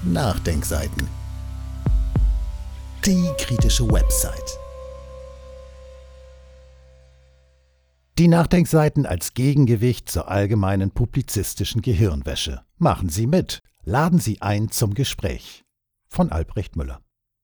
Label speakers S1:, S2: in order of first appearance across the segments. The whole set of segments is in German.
S1: Nachdenkseiten. Die kritische Website. Die Nachdenkseiten als Gegengewicht zur allgemeinen publizistischen Gehirnwäsche. Machen Sie mit. Laden Sie ein zum Gespräch. Von Albrecht Müller.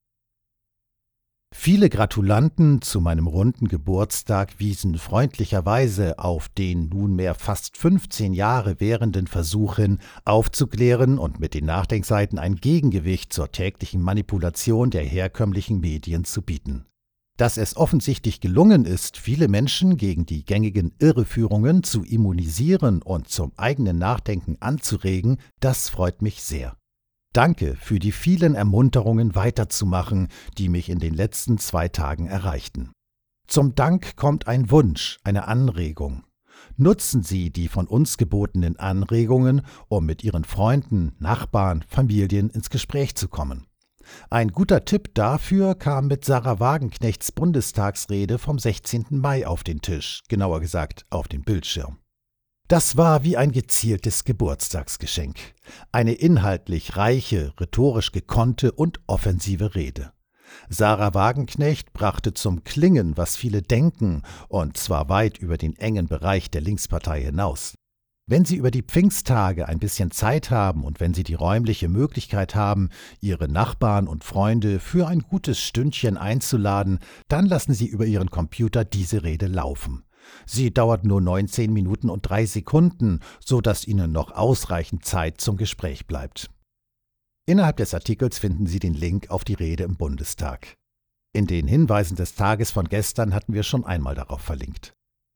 S1: Viele Gratulanten zu meinem runden Geburtstag wiesen freundlicherweise auf den nunmehr fast 15 Jahre währenden Versuch hin, aufzuklären und mit den Nachdenkseiten ein Gegengewicht zur täglichen Manipulation der herkömmlichen Medien zu bieten. Dass es offensichtlich gelungen ist, viele Menschen gegen die gängigen Irreführungen zu immunisieren und zum eigenen Nachdenken anzuregen, das freut mich sehr. Danke für die vielen Ermunterungen weiterzumachen, die mich in den letzten 2 Tagen erreichten. Zum Dank kommt ein Wunsch, eine Anregung. Nutzen Sie die von uns gebotenen Anregungen, um mit Ihren Freunden, Nachbarn, Familien ins Gespräch zu kommen. Ein guter Tipp dafür kam mit Sarah Wagenknechts Bundestagsrede vom 16. Mai auf den Tisch, genauer gesagt auf den Bildschirm. Das war wie ein gezieltes Geburtstagsgeschenk. Eine inhaltlich reiche, rhetorisch gekonnte und offensive Rede. Sarah Wagenknecht brachte zum Klingen, was viele denken, und zwar weit über den engen Bereich der Linkspartei hinaus. Wenn Sie über die Pfingsttage ein bisschen Zeit haben und wenn Sie die räumliche Möglichkeit haben, Ihre Nachbarn und Freunde für ein gutes Stündchen einzuladen, dann lassen Sie über Ihren Computer diese Rede laufen. Sie dauert nur 19 Minuten und 3 Sekunden, so dass Ihnen noch ausreichend Zeit zum Gespräch bleibt. Innerhalb des Artikels finden Sie den Link auf die Rede im Bundestag. In den Hinweisen des Tages von gestern hatten wir schon einmal darauf verlinkt.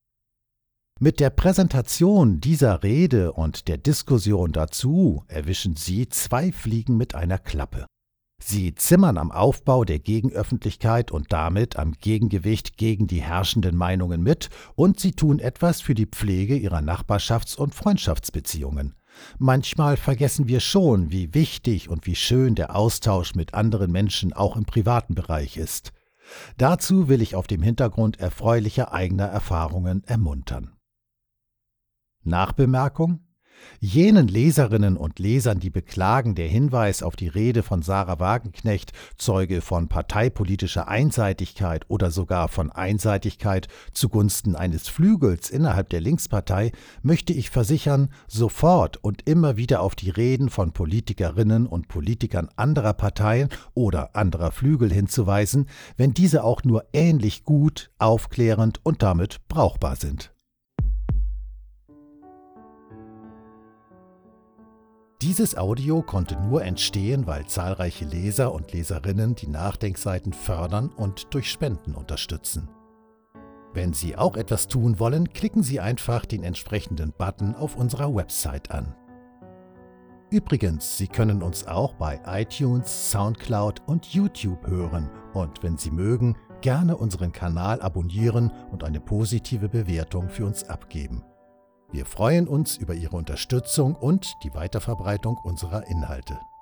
S1: Mit der Präsentation dieser Rede und der Diskussion dazu erwischen Sie 2 Fliegen mit einer Klappe. Sie zimmern am Aufbau der Gegenöffentlichkeit und damit am Gegengewicht gegen die herrschenden Meinungen mit und sie tun etwas für die Pflege ihrer Nachbarschafts- und Freundschaftsbeziehungen. Manchmal vergessen wir schon, wie wichtig und wie schön der Austausch mit anderen Menschen auch im privaten Bereich ist. Dazu will ich auf dem Hintergrund erfreulicher eigener Erfahrungen ermuntern. Nachbemerkung: Jenen Leserinnen und Lesern, die beklagen, der Hinweis auf die Rede von Sarah Wagenknecht zeuge von parteipolitischer Einseitigkeit oder sogar von Einseitigkeit zugunsten eines Flügels innerhalb der Linkspartei, möchte ich versichern, sofort und immer wieder auf die Reden von Politikerinnen und Politikern anderer Parteien oder anderer Flügel hinzuweisen, wenn diese auch nur ähnlich gut, aufklärend und damit brauchbar sind. Dieses Audio konnte nur entstehen, weil zahlreiche Leser und Leserinnen die Nachdenkseiten fördern und durch Spenden unterstützen. Wenn Sie auch etwas tun wollen, klicken Sie einfach den entsprechenden Button auf unserer Website an. Übrigens, Sie können uns auch bei iTunes, Soundcloud und YouTube hören und wenn Sie mögen, gerne unseren Kanal abonnieren und eine positive Bewertung für uns abgeben. Wir freuen uns über Ihre Unterstützung und die Weiterverbreitung unserer Inhalte.